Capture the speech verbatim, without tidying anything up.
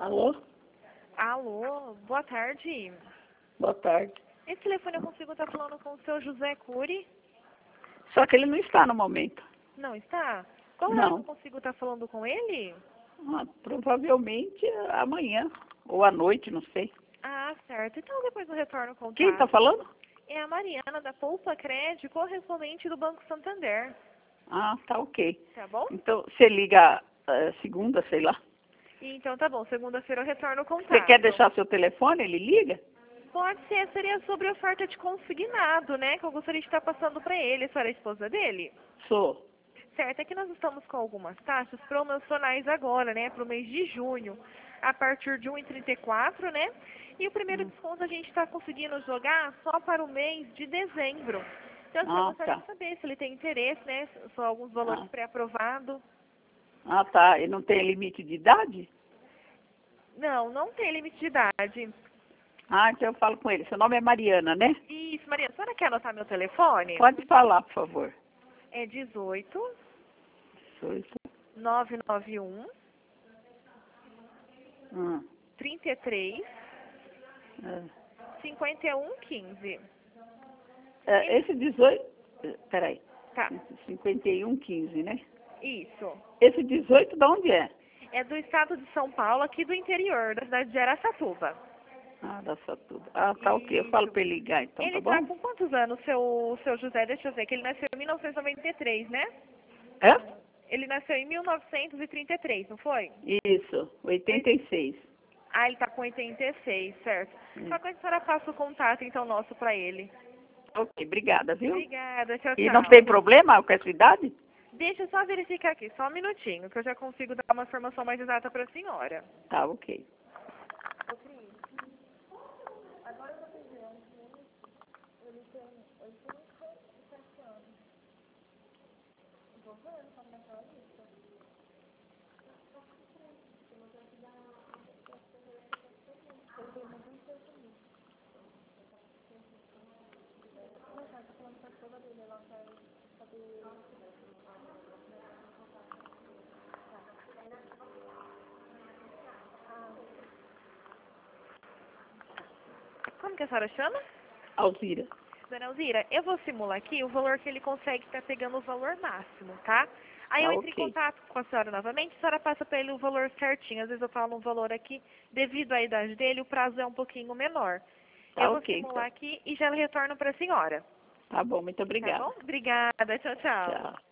Alô? Alô, boa tarde. Boa tarde. Esse telefone eu consigo estar falando com o seu José Cury? Só que ele não está no momento. Não está? Qual hora que Não. eu consigo estar falando com ele? Ah, provavelmente amanhã ou à noite, não sei. Ah, certo. Então depois eu retorno o contato. Quem está falando? É a Mariana, da Poupa Crédito, correspondente do Banco Santander. Ah, tá ok. Tá bom? Então, você liga eh, segunda, sei lá. Então tá bom, segunda-feira eu retorno o contato. Você quer deixar seu telefone? Ele liga? Pode ser, seria sobre oferta de consignado, né? Que eu gostaria de estar passando para ele. A senhora é a esposa dele? Sou. Certo, é que nós estamos com algumas taxas promocionais agora, né, para o mês de junho, a partir de um e trinta e quatro, né? E o primeiro Hum. desconto a gente está conseguindo jogar só para o mês de dezembro. Então, assim, eu Ah, gostaria tá. de saber se ele tem interesse, né? Só alguns valores Ah, pré-aprovados. ah, tá. E não tem limite de idade? Não, não tem limite de idade. Ah, então eu falo com ele. Seu nome é Mariana, né? Isso, Maria, a senhora quer anotar meu telefone? Pode falar, por favor. É dezoito, Oito. nove nove um, Hum. trinta e três, É. cinquenta e um, quinze. É, esse dezoito... eh, Peraí. Tá, cinquenta e um, quinze, né? isso. Esse dezoito de onde é? É do estado de São Paulo, aqui do interior, da cidade de Araçatuba. Ah, da Satuba. Ah, tá ok. Eu falo Isso. para ele ligar então, tá Ele tá bom? com quantos anos, seu, seu José? Deixa eu ver, que ele nasceu em mil novecentos e noventa e três, né? É? Ele nasceu em mil novecentos e trinta e três, não foi? Isso, oitenta e seis. Ah, ele tá com oitenta e seis, certo. É. Só que a senhora passa o contato, então, nosso pra ele. Ok, obrigada, viu? Obrigada, tchau, E não tchau. tem problema com essa idade? Deixa eu só verificar aqui, só um minutinho, que eu já consigo dar uma informação mais exata pra senhora. Tá, ok. Como que a senhora chama? Alzira. Dona Elzira, eu vou simular aqui o valor que ele consegue estar pegando o valor máximo, tá? Aí eu Tá, entro em ok. contato com a senhora novamente, a senhora passa para ele o valor certinho. Às vezes eu falo um valor aqui, devido à idade dele, o prazo é um pouquinho menor. Eu Tá, vou ok, simular então. aqui e já retorno para a senhora. Tá bom, muito Tá obrigada. bom? Obrigada, tchau, tchau. Tchau.